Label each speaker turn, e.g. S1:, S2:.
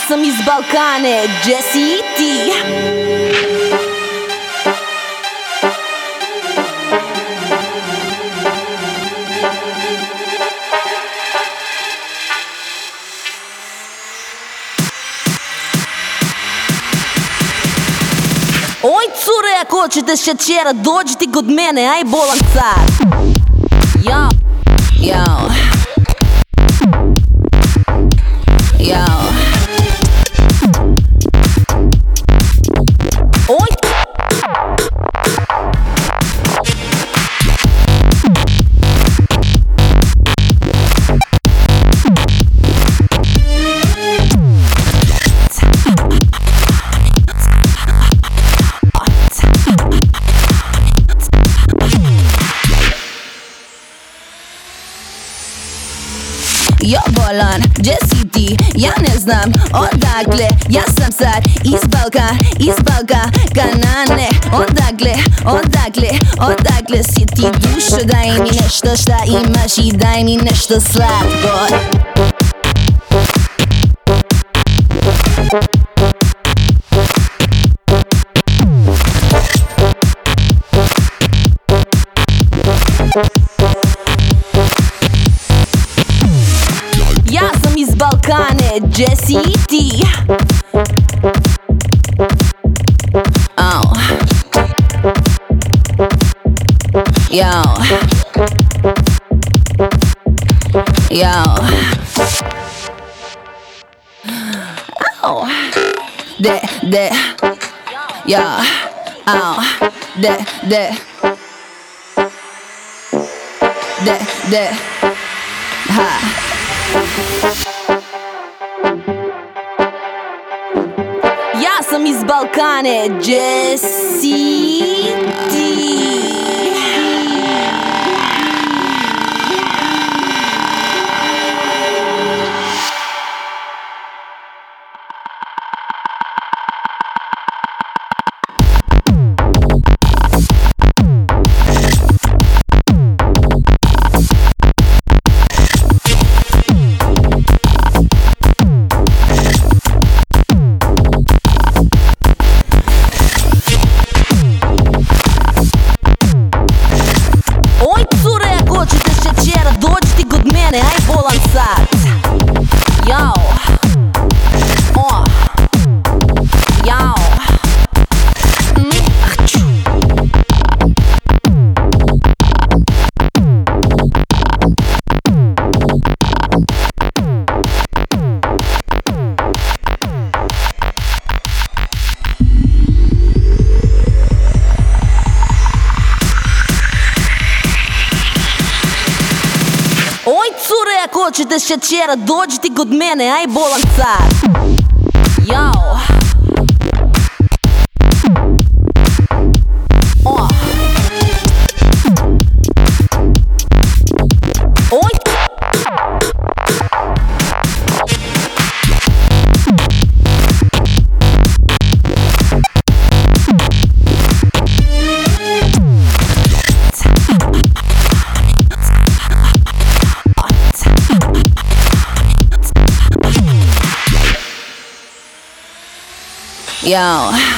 S1: sam iz Balkane, Jesse i ti. Oj cure, ako hoćete šećera, dođite kod mene, aj bolan car. Yo, yo, yo. Oj. Jo bolan, Jesse ti, ja ne znam odakle. Ja sam sad iz Balkana. Odakle si ti dušo, daj mi nešto šta imaš i daj mi nešto slatko. Ja sam iz Balkane, Jesse i ti. Oh. Yo. Yo. Oh. De. Yo. Oh. De. Ha. Ja sam iz Balkane, Jesse i ti. Dođi ti kod mene, aj bolan sad. Yo. Oh. Yo. Achoo. Oj cure, ako hoćete šećera, dođite kod mene, aj bolan car. Yo. Oh. Oj. Yo.